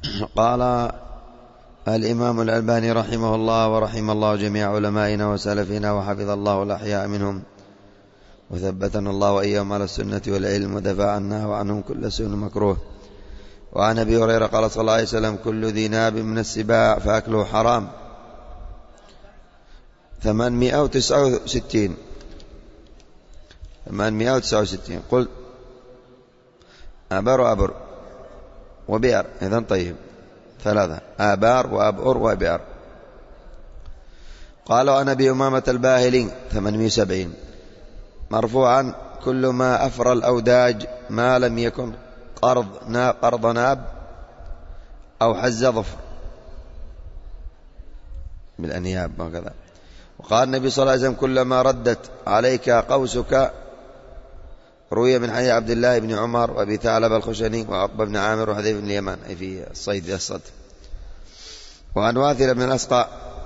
قال الإمام الألباني رحمه الله ورحم الله جميع علمائنا وسلفنا وحفظ الله الأحياء منهم وثبتنا الله وإياهم على السنة والعلم ودفع عنا وعنهم كل سوء مكروه. وعن أبي هريرة قال صلى الله عليه وسلم كل ذي ناب من السباع فأكله حرام. 869 قل أبر وبئر، إذن طيب 3 آبار وأبئر وبئر. قال عن أبي أمامة الباهلي 870 مرفوعا كل ما أفرى الأوداج ما لم يكن قرض ناب أو حز ظفر بالأنياب وكذا. وقال النبي صلى الله عليه وسلم كلما ردت عليك قوسك، روي من حديث عبد الله بن عمر وأبي ثعلب الخشني وعقبة بن عامر وحذيفة بن اليمان أي في الصيد الصد. وعن واثلة بن الأسقى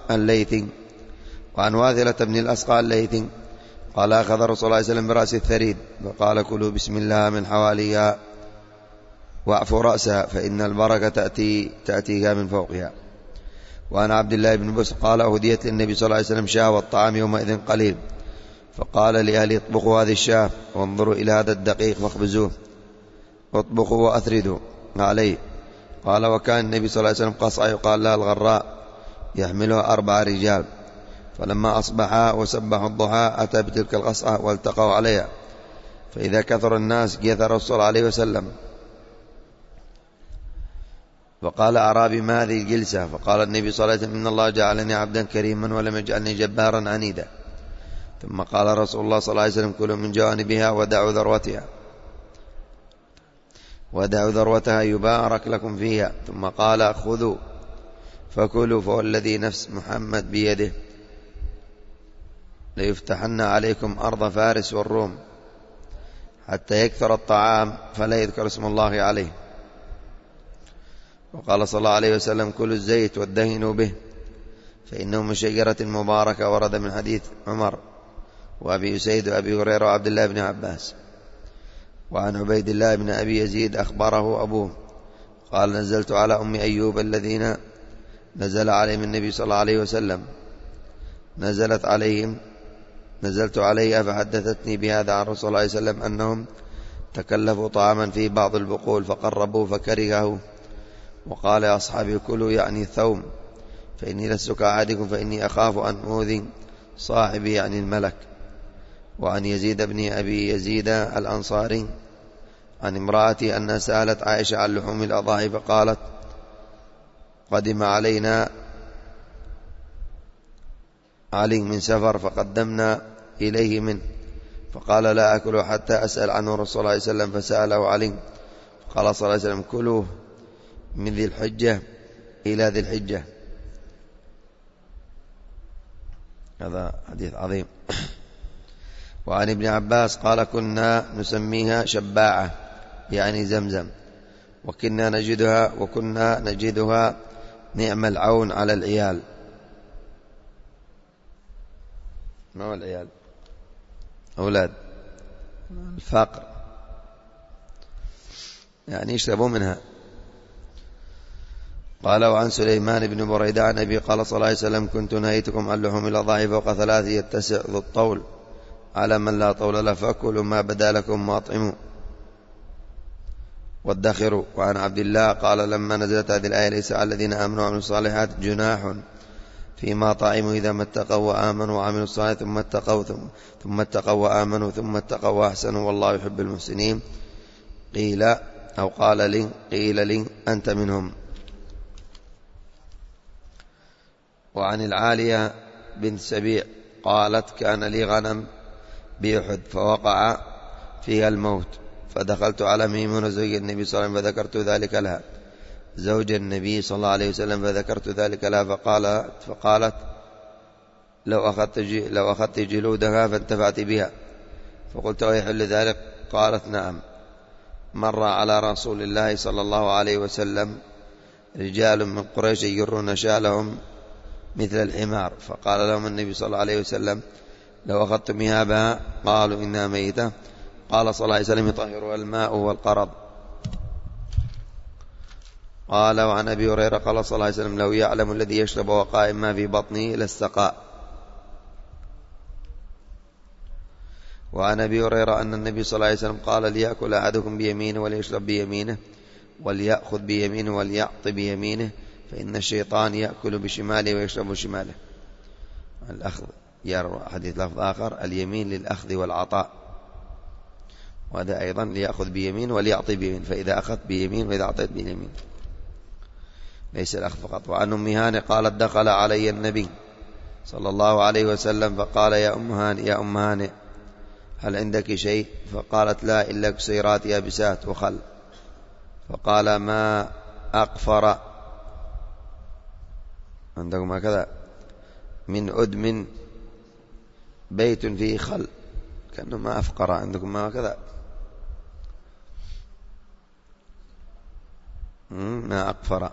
الليثي قال أخذ رسول الله صلى الله عليه وسلم برأس الثريد فقال كلوا بسم الله من حواليها واعفوا رأسها فإن البركة تأتيها من فوقها. وعن عبد الله بن بسر قال أهديت للنبي صلى الله عليه وسلم شاة والطعام يومئذ قليل فقال لأهلي اطبخوا هذه الشاة وانظروا إلى هذا الدقيق فاخبزوه واطبخوا وأثردوا عليه. قال وكان النبي صلى الله عليه وسلم قصعة يقال لها الغراء يحملها 4 رجال، فلما أصبحا وسبحوا الضحى أتى بتلك القصعة والتقوا عليها، فإذا كثر الناس جث الرسول عليه وسلم فقال أعرابي ما هذه الجلسة؟ فقال النبي صلى الله عليه وسلم إن الله جعلني عبدا كريما ولم يجعلني جبارا عنيدا. ثم قال رسول الله صلى الله عليه وسلم كلوا من جوانبها ودعوا ذروتها يبارك لكم فيها. ثم قال خذوا فكلوا فوالذي نفس محمد بيده ليفتحن عليكم أرض فارس والروم حتى يكثر الطعام فلا يذكر اسم الله عليه. وقال صلى الله عليه وسلم كلوا الزيت وادهنوا به فإنه من شجرة مباركة، ورد من حديث عمر وأبي أسيد وأبي هريرة وعبد الله بن عباس. وعن عبيد الله بن أبي يزيد أخبره أبوه قال نزلت على أم أيوب الذين نزل عليهم النبي صلى الله عليه وسلم نزلت عليها فحدثتني بهذا عن رسول الله صلى الله عليه وسلم أنهم تكلفوا طعاما في بعض البقول فقربوه فكرهه وقال يا أصحابي كلوا يعني الثوم فإني لست كأحدكم فإني أخاف أن أؤذي صاحبي يعني الملك. وعن يزيد بن أبي يزيد الأنصاري عن امرأتي أنها سألت عائشة عن لحوم الأضاحي فقالت قدم علينا علي من سفر فقدمنا إليه منه فقال لا أكله حتى أسأل عنه رسول الله صلى الله عليه وسلم فسأله علي فقال صلى الله عليه وسلم كلوه من ذي الحجة إلى ذي الحجة. هذا حديث عظيم. وعن ابن عباس قال كنا نسميها شباعة يعني زمزم وكنا نجدها نعم العون على العيال. ما هو العيال؟ أولاد الفقر يعني يشربوا منها. قال وعن سليمان بن بريدة عن أبي قال صلى الله عليه وسلم كنت نهيتكم عن لحوم الأضاحي فوق 3 يتسع ذو الطول على من لا طول له فأكلوا ما بدا لكم واطعموا وادخروا. وعن عبد الله قال لما نزلت هذه الآية ليس على الذين آمنوا وعملوا الصالحات جناح فيما طعموا إذا ما اتقوا وآمنوا وعملوا الصالحات ثم اتقوا وآمنوا ثم اتقوا وأحسنوا والله يحب المحسنين. قيل لي أنت منهم. وعن العالية بنت سبيع قالت كان لي غنم بأحد فوقع فيها الموت فدخلت على ميمونة زوج النبي صلى الله عليه وسلم فذكرت ذلك لها فقالت لو أخذت جلودها فانتفعت بها فقلت ويحل ذلك؟ قالت نعم. مر على رسول الله صلى الله عليه وسلم رجال من قريش يجرون شالهم مثل الحمار فقال لهم النبي صلى الله عليه وسلم لو أخذتم إهابها قالوا إنها ميتة. قال صلى الله عليه وسلم يطهرها الماء والقرض. قال وعن أبي هريرة قال صلى الله عليه وسلم لو يعلم الذي يشرب وقائم ما في بطنه لاستقاء. وعن أبي هريرة أن النبي صلى الله عليه وسلم قال ليأكل أحدكم بيمينه وليشرب بيمينه وليأخذ بيمينه وليعط بيمينه فإن الشيطان يأكل بشماله ويشرب بشماله. الأخذ يروى حديث لفظ آخر اليمين للأخذ والعطاء، وهذا أيضا ليأخذ بيمين وليعطي بيمين، فإذا أخذ بيمين وإذا أعطيت بيمين، ليس الأخذ فقط. وعن أم هانئ قالت دخل علي النبي صلى الله عليه وسلم فقال يا أم هانئ هل عندك شيء؟ فقالت لا إلا كسيرات يابسات وخل. فقال ما أقفر عندكم هكذا من أدم بيت فيه خل، كأنه ما أفقر عندكم ما هكذا ما أقفر.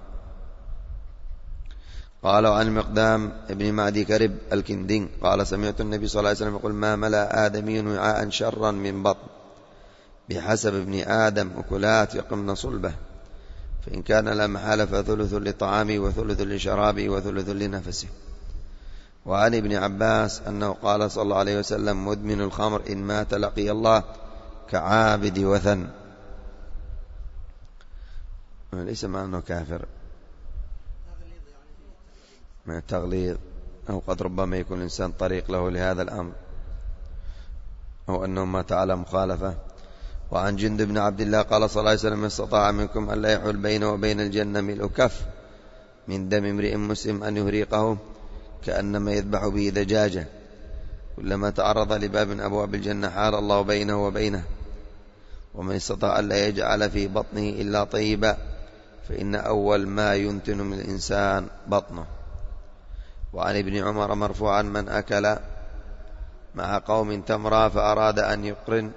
قال عن المقدام ابن معدي كرب الكندي قال سمعت النبي صلى الله عليه وسلم يقول ما ملأ آدمي وعاء شرا من بطن بحسب ابن آدم أكلات يقمن صلبه فإن كان لا محالة فثلث لطعامه وثلث لشرابه وثلث لنفسه. وعن ابن عباس أنه قال صلى الله عليه وسلم مدمن الخمر إن مات لقي الله كعابد وثن. ليس معنى أنه كافر من التغليظ، أو قد ربما يكون الإنسان طريق له لهذا الأمر، أو أنه مات على مخالفة. وعن جندب بن عبد الله قال صلى الله عليه وسلم استطاع منكم أن لا يحول بينه وبين الجنة ملء كف من دم امرئ مسلم أن يهريقه كأنما يذبح به دجاجة كلما تعرض لباب من أبواب الجنة حال الله بينه وبينه. ومن استطاع أن لا يجعل في بطنه إلا طيبا فإن أول ما ينتن من الإنسان بطنه. وعن ابن عمر مرفوعا من أكل مع قوم تمرا فأراد أن يقرن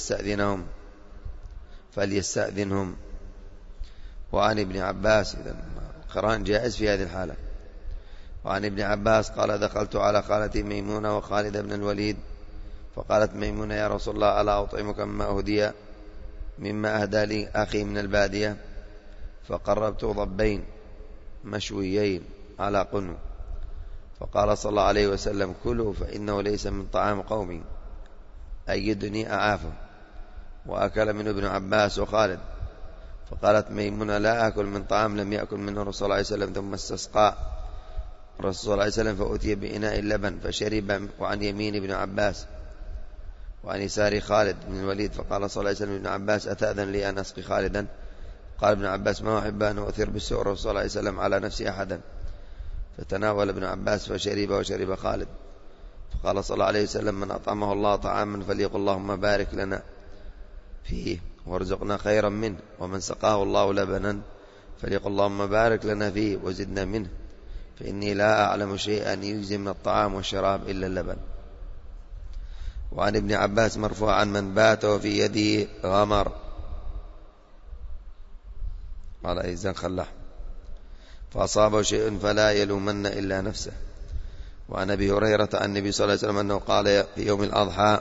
فليستأذنهم. وعن ابن عباس إذن القران جائز في هذه الحالة. وعن ابن عباس قال دخلت على خالتي ميمونة وخالد بن الوليد فقالت ميمونة يا رسول الله ألا أطعمك مما أهدى لي أخي من البادية؟ فقربت ضبين مشويين على قنو فقال صلى الله عليه وسلم كلوا فإنه ليس من طعام قومي أيدني أعافه. وأكل منه ابن عباس وخالد. فقالت ميمونة لا أكل من طعام لم يأكل منه الرسول صلى الله عليه وسلم. ثم استسقى الرسول صلى الله عليه وسلم فأتي بإناء اللبن فشرب. وعن يمين ابن عباس وعن يسار خالد بن الوليد فقال صلى الله عليه وسلم ابن عباس أتأذن لي أن أسقي خالدا؟ قال ابن عباس ما أحب أن أؤثر بالسؤر الرسول صلى الله عليه وسلم على نفسي أحدا. فتناول ابن عباس فشرب وشرب خالد. فقال صلى الله عليه وسلم من أطعمه الله طعاما فليقل اللهم بارك لنا فيه وارزقنا خيرا منه ومن سقاه الله لبنا فليقل اللهم بارك لنا فيه وزدنا منه فإني لا أعلم شيئا يجزي من الطعام والشراب إلا اللبن. وعن ابن عباس مرفوعا من بات وفي يده غمر قال إذن خلح فأصابه شيء فلا يلومن إلا نفسه. وعن أبي هريرة عن النبي صلى الله عليه وسلم أنه قال في يوم الأضحى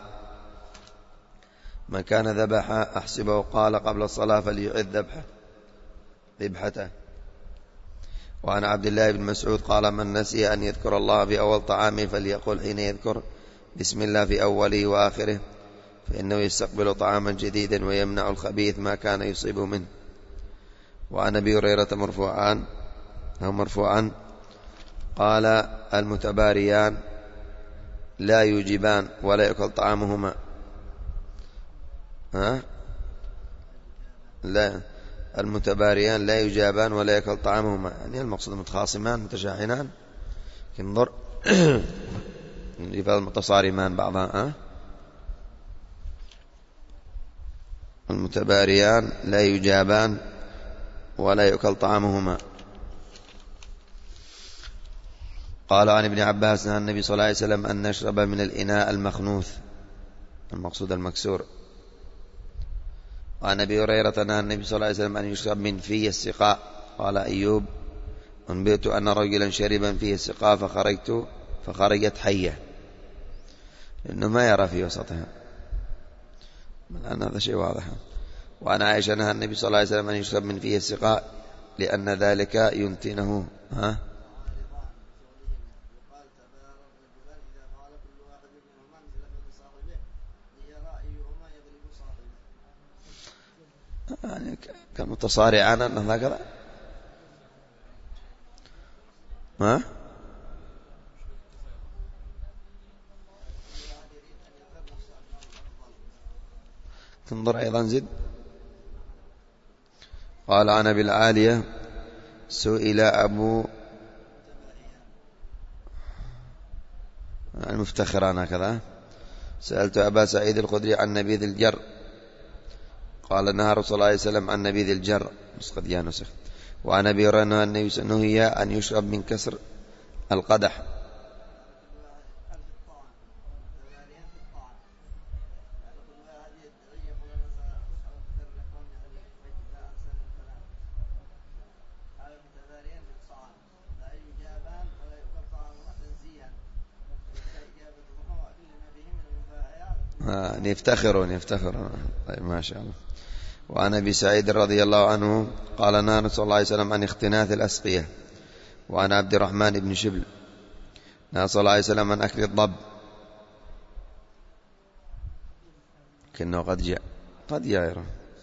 من كان ذبح أحسبه قال قبل الصلاة فليعد ذبحته. وعن عبد الله بن مسعود قال من نسي أن يذكر الله في أول طعامه فليقول حين يذكر بسم الله في أوله وآخره فإنه يستقبل طعاما جديدا ويمنع الخبيث ما كان يصيبه منه. وعن أبي هريرة مرفوعا قال المتباريان لا يجيبان ولا يأكل طعامهما لا المتباريان لا يجابان ولا يأكل طعامهما، يعني المقصود متخاصمان متشاحنان انظر لفظ المتصارمان بعضها المتباريان لا يجابان ولا يأكل طعامهما. قال عن ابن عباس عن النبي صلى الله عليه وسلم أن نشرب من الإناء المخنوث المقصود المكسور. وعن أبي هريرة عن النبي صلى الله عليه وسلم أن يشرب من فيه السقاء. قال أيوب أنبئت أن رجلا شربا فيه السقاء فخرجت حية لأنه ما يرى في وسطها، الآن هذا شيء واضح. وعن عائشة نهى النبي صلى الله عليه وسلم أن يشرب من فيه السقاء لأن ذلك ينتنه. ها؟ يعني كمتصارعان أنه هكذا. ها؟ تنظر أيضا زد. قال عن أبي العالية سئل أبو المفتخران هكذا، سألت أبا سعيد الخدري عن نبيذ الجر، قال نهى رسول الله صلى الله عليه وسلم عن نبيذ الجر، قد نسخ. وعن أبي هريرة نهي أن يشرب من كسر القدح. يفتخرون. طيب ما شاء الله. وعن أبي سعيد رضي الله عنه قال نهى رسول الله صلى الله عليه وسلم عن اختناث الأسقية. وعن عبد الرحمن بن شبل نهى صلى الله عليه وسلم عن أكل الضب، كأنه قد جاء.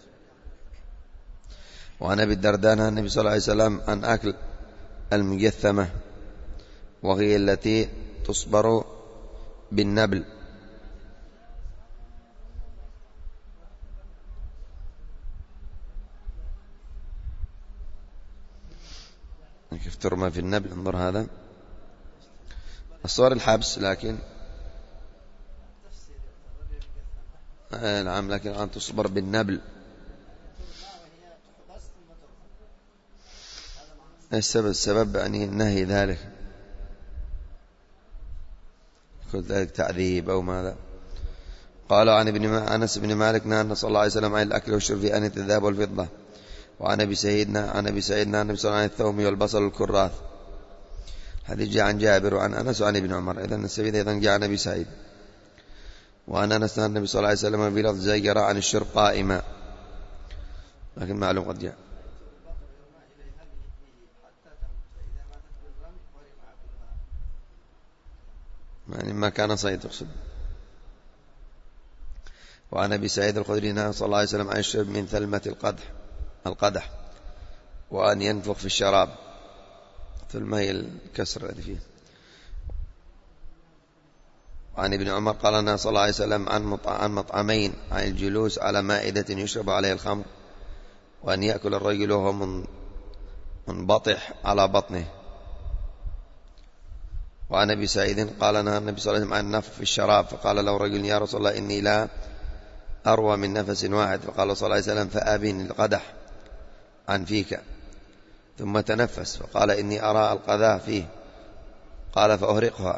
وعن أبي الدرداء نهى النبي صلى الله عليه وسلم عن أكل المجثمة، وهي التي تصبر بالنبل. كيف ترمى في النبل؟ انظر هذا الصور الحبس، لكن نعم، لكن أن تصبر بالنبل. السبب يعني نهي ذلك، كل ذلك تعذيب أو ماذا. قال عن أنس بن مالك نهى صلى الله عليه وسلم عن الأكل والشرب في آنية الذهب والفضة. وعن أبي سعيدنا النبي صلى الله عليه وسلم عن الثوم والبصل والكراث. حديث جاء عن جابر وعن أنس وعن ابن عمر. إذن السبيل أيضا جاء عن أبي سعيد. وعن أنس النبي صلى الله عليه وسلم بلفظ زجر عن الشرب قائما، لكن معلوم قد جاء. يعني ما كان صيد يقصد. وعن أبي سعيد الخدري نهى صلى الله عليه وسلم عن الشرب من ثلمة القدح، وأن ينفخ في الشراب. ثلمة هي الكسر الذي فيه. وعن ابن عمر قال نهى صلى الله عليه وسلم عن مطعمين: عن الجلوس على مائدة يشرب عليها الخمر، وأن يأكل الرجل وهو منبطح على بطنه. وعن أبي سعيد قال نهى النبي صلى الله عليه وسلم عن النفخ في الشراب، فقال له رجل: يا رسول الله إني لا أروى من نفس واحد. فقال صلى الله عليه وسلم: فأبن القدح عن فيك. ثم تنفس فقال: إني أرى القذى فيه. قال: فأهرقها.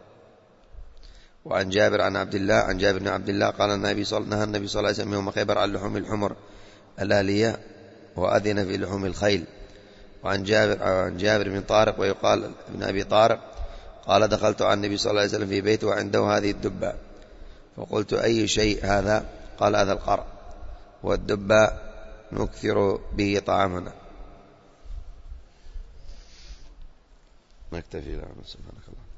وعن جابر بن عبد الله قال نهى النبي صلى الله عليه وسلم يوم خيبر عن لحوم الحمر الآلية، وأذن في لحوم الخيل. وعن جابر بن طارق ويقال ابن أبي طارق قال: دخلت على النبي صلى الله عليه وسلم في بيته وعنده هذه الدبة، فقلت: أي شيء هذا؟ قال: هذا القرع، والدبة نكثر به طعامنا. نكتفي. سبحانك الله.